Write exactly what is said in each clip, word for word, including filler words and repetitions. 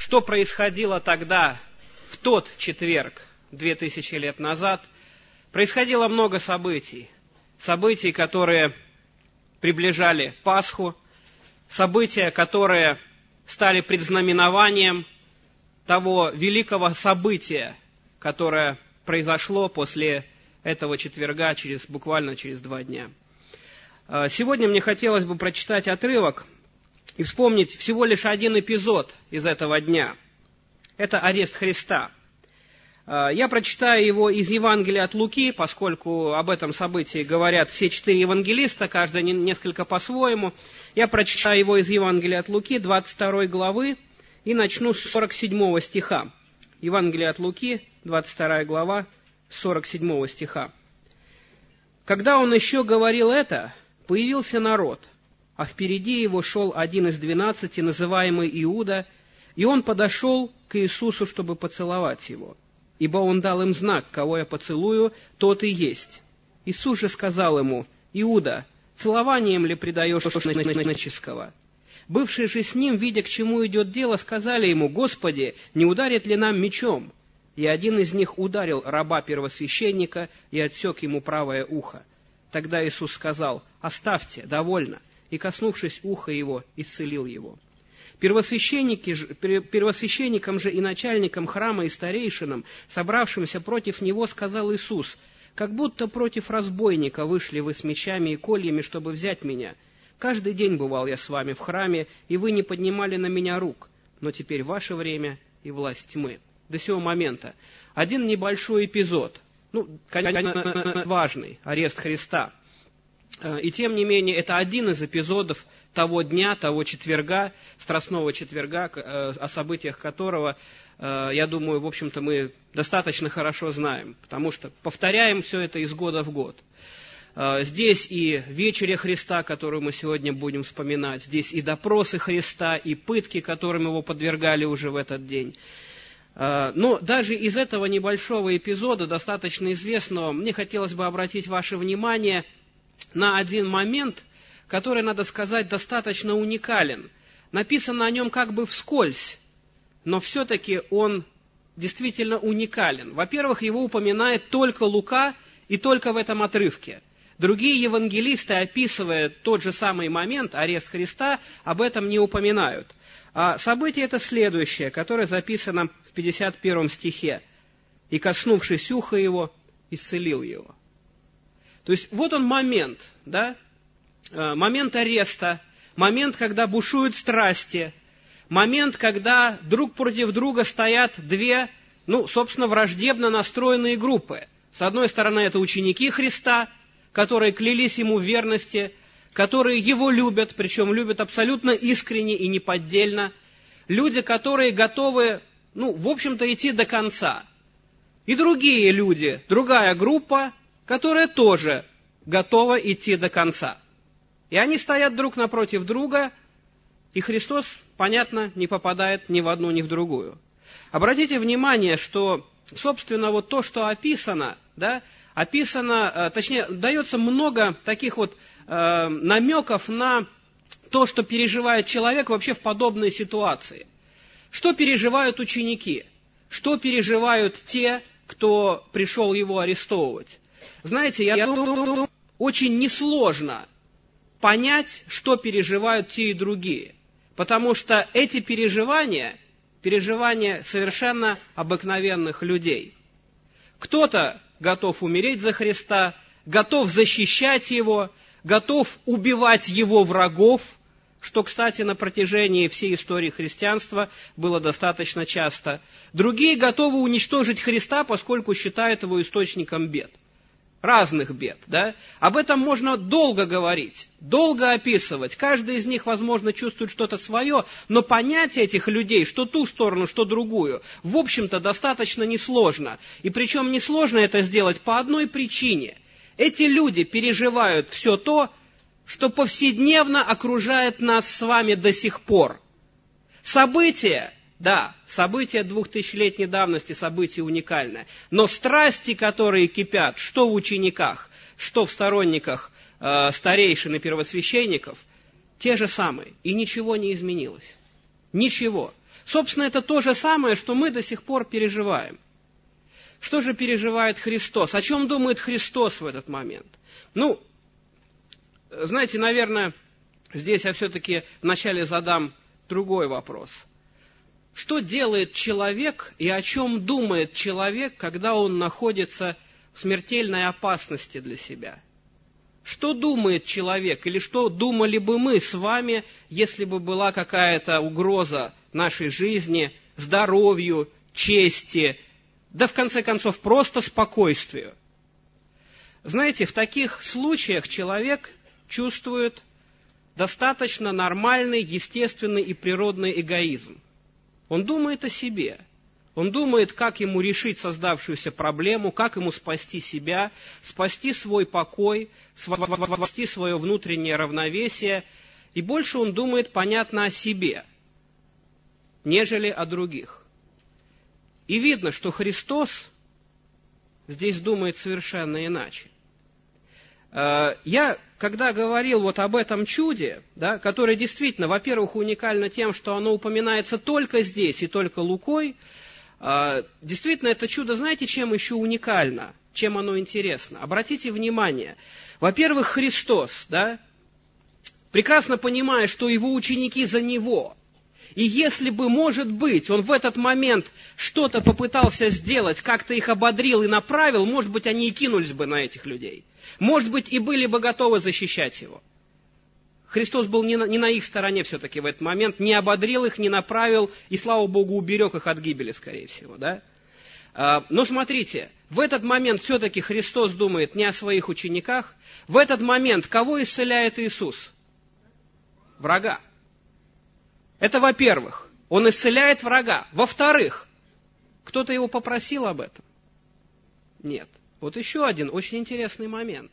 что происходило тогда, в тот четверг, две тысячи лет назад, происходило много событий. Событий, которые приближали Пасху, события, которые стали предзнаменованием того великого события, которое произошло после этого четверга, через, буквально через два дня. Сегодня мне хотелось бы прочитать отрывок и вспомнить всего лишь один эпизод из этого дня. Это арест Христа. Я прочитаю его из Евангелия от Луки, поскольку об этом событии говорят все четыре евангелиста, каждый несколько по-своему. Я прочитаю его из Евангелия от Луки, двадцать второй главы, и начну с сорок седьмого стиха. Евангелие от Луки, двадцать вторая глава, сорок седьмого стиха. «Когда он еще говорил это, появился народ, а впереди его шел один из двенадцати, называемый Иуда, и он подошел к Иисусу, чтобы поцеловать его. Ибо он дал им знак: кого я поцелую, тот и есть. Иисус же сказал ему: Иуда, целованием ли предаешь человеческого? Бывшие же с ним, видя, к чему идет дело, сказали ему: Господи, не ударит ли нам мечом? И один из них ударил раба первосвященника и отсек ему правое ухо. Тогда Иисус сказал: оставьте, довольно, и, коснувшись уха его, исцелил его. Первосвященники же, первосвященникам же и начальникам храма и старейшинам, собравшимся против него, сказал Иисус: как будто против разбойника вышли вы с мечами и кольями, чтобы взять меня. Каждый день бывал я с вами в храме, и вы не поднимали на меня рук, но теперь ваше время и власть тьмы». До сего момента один небольшой эпизод, ну, конечно, важный, арест Христа. И тем не менее, это один из эпизодов того дня, того четверга, Страстного четверга, о событиях которого, я думаю, в общем-то, мы достаточно хорошо знаем, потому что повторяем все это из года в год. Здесь и вечеря Христа, которую мы сегодня будем вспоминать, здесь и допросы Христа, и пытки, которым его подвергали уже в этот день. Но даже из этого небольшого эпизода, достаточно известного, мне хотелось бы обратить ваше внимание на один момент, который, надо сказать, достаточно уникален. Написано о нем как бы вскользь, но все-таки он действительно уникален. Во-первых, его упоминает только Лука и только в этом отрывке. Другие евангелисты, описывая тот же самый момент, арест Христа, об этом не упоминают. А событие это следующее, которое записано в пятьдесят первом стихе. «И, коснувшись уха его, исцелил его». То есть вот он момент, да? Момент ареста, момент, когда бушуют страсти, момент, когда друг против друга стоят две, ну, собственно, враждебно настроенные группы. С одной стороны, это ученики Христа, которые клялись ему в верности, которые его любят, причем любят абсолютно искренне и неподдельно. Люди, которые готовы, ну, в общем-то, идти до конца. И другие люди, другая группа, которая тоже готова идти до конца. И они стоят друг напротив друга, и Христос, понятно, не попадает ни в одну, ни в другую. Обратите внимание, что, собственно, вот то, что описано, да, описано, точнее, дается много таких вот э, намеков на то, что переживает человек вообще в подобной ситуации. Что переживают ученики? Что переживают те, кто пришел его арестовывать? Знаете, я думаю, очень несложно понять, что переживают те и другие. Потому что эти переживания, переживания совершенно обыкновенных людей. Кто-то готов умереть за Христа, готов защищать Его, готов убивать Его врагов, что, кстати, на протяжении всей истории христианства было достаточно часто. Другие готовы уничтожить Христа, поскольку считают Его источником бед. Разных бед, да? Об этом можно долго говорить, долго описывать. Каждый из них, возможно, чувствует что-то свое, но понять этих людей, что ту сторону, что другую, в общем-то, достаточно несложно. И причем несложно это сделать по одной причине. Эти люди переживают все то, что повседневно окружает нас с вами до сих пор. События, да, события двухтысячелетней давности, события уникальные, но страсти, которые кипят, что в учениках, что в сторонниках э, старейшин и первосвященников, те же самые, и ничего не изменилось. Ничего. Собственно, это то же самое, что мы до сих пор переживаем. Что же переживает Христос? О чем думает Христос в этот момент? Ну, знаете, наверное, здесь я все-таки вначале задам другой вопрос. Что делает человек и о чем думает человек, когда он находится в смертельной опасности для себя? Что думает человек или что думали бы мы с вами, если бы была какая-то угроза нашей жизни, здоровью, чести, да в конце концов просто спокойствию? Знаете, в таких случаях человек чувствует достаточно нормальный, естественный и природный эгоизм. Он думает о себе. Он думает, как ему решить создавшуюся проблему, как ему спасти себя, спасти свой покой, спасти свое внутреннее равновесие. И больше он думает, понятно, о себе, нежели о других. И видно, что Христос здесь думает совершенно иначе. Я, когда говорил вот об этом чуде, да, которое действительно, во-первых, уникально тем, что оно упоминается только здесь и только Лукой, действительно, это чудо, знаете, чем еще уникально, чем оно интересно? Обратите внимание, во-первых, Христос, да, прекрасно понимая, что его ученики за него, и если бы, может быть, он в этот момент что-то попытался сделать, как-то их ободрил и направил, может быть, они и кинулись бы на этих людей. Может быть, и были бы готовы защищать его. Христос был не на, не на их стороне все-таки в этот момент, не ободрил их, не направил, и, слава Богу, уберег их от гибели, скорее всего. Да? Но смотрите, в этот момент все-таки Христос думает не о своих учениках. В этот момент кого исцеляет Иисус? Врага. Это во-первых. Он исцеляет врага. Во-вторых, кто-то его попросил об этом? Нет. Вот еще один очень интересный момент.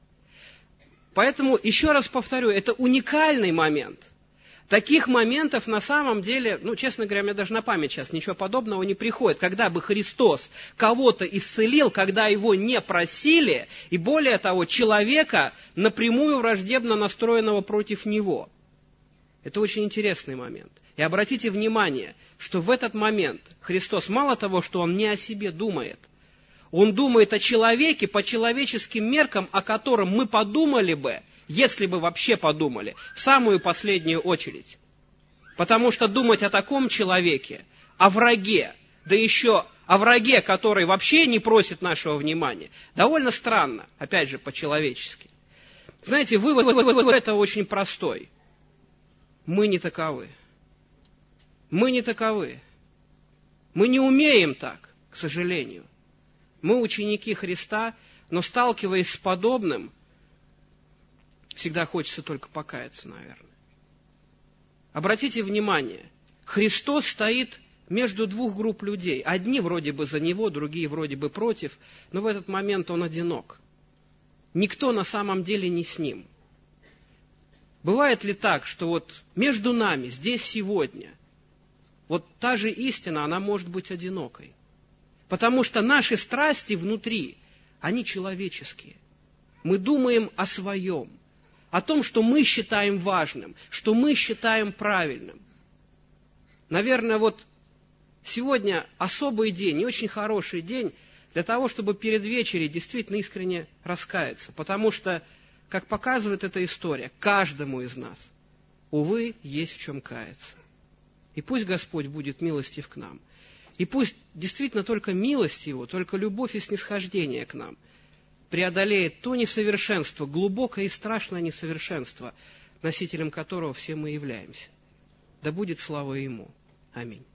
Поэтому, еще раз повторю, это уникальный момент. Таких моментов на самом деле, ну, честно говоря, мне даже на память сейчас ничего подобного не приходит. Когда бы Христос кого-то исцелил, когда его не просили, и более того, человека, напрямую враждебно настроенного против него. Это очень интересный момент. И обратите внимание, что в этот момент Христос мало того, что Он не о себе думает, Он думает о человеке по человеческим меркам, о котором мы подумали бы, если бы вообще подумали, в самую последнюю очередь. Потому что думать о таком человеке, о враге, да еще о враге, который вообще не просит нашего внимания, довольно странно, опять же, по-человечески. Знаете, вывод, вывод, вывод это очень простой. Мы не таковы. Мы не таковы. Мы не умеем так, к сожалению. Мы ученики Христа, но сталкиваясь с подобным, всегда хочется только покаяться, наверное. Обратите внимание, Христос стоит между двух групп людей. Одни вроде бы за Него, другие вроде бы против, но в этот момент Он одинок. Никто на самом деле не с Ним. Бывает ли так, что вот между нами, здесь сегодня, вот та же истина, она может быть одинокой? Потому что наши страсти внутри, они человеческие. Мы думаем о своем, о том, что мы считаем важным, что мы считаем правильным. Наверное, вот сегодня особый день, и очень хороший день для того, чтобы перед вечерей действительно искренне раскаяться. Потому что, как показывает эта история, каждому из нас, увы, есть в чем каяться. И пусть Господь будет милостив к нам. И пусть действительно только милость Его, только любовь и снисхождение к нам преодолеет то несовершенство, глубокое и страшное несовершенство, носителем которого все мы являемся. Да будет слава Ему. Аминь.